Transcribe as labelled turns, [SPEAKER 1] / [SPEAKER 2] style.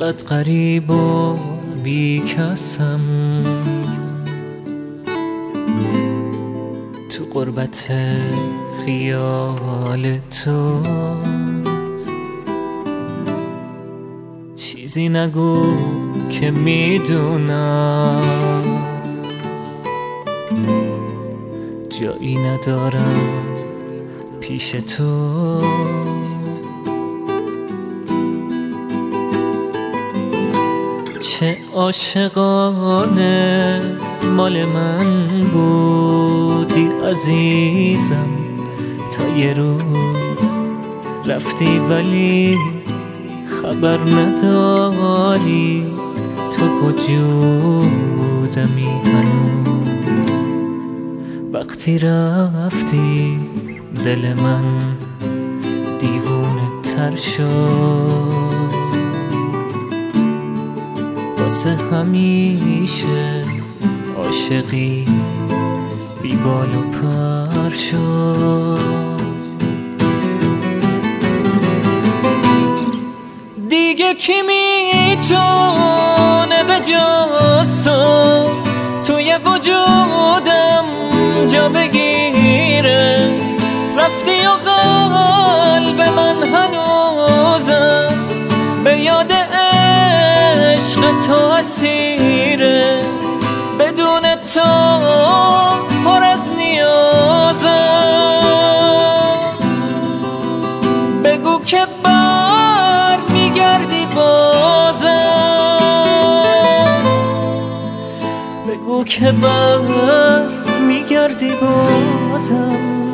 [SPEAKER 1] چقدر غریب و بیکسم تو غربت خیال تو. چیزی نگو که میدونم جایی ندارم پیش تو. چه عاشقانه مال من بودی عزیزم، تا یه روز رفتی ولی خبر نداری تو وجودمی هنوز. وقتی رفتی دل من دیوونه تر شد، واسه همیشه عاشقی بی بال و پر شد. دیگه کی میتونه به جز تو توی وجودم جا بگیره؟ رفتی و قلب من هنوزم به یاد عشق تو اسیره. بدون تو پر از نیازم، بگو که بر میگردی بازم، بگو که بر میگردی بازم.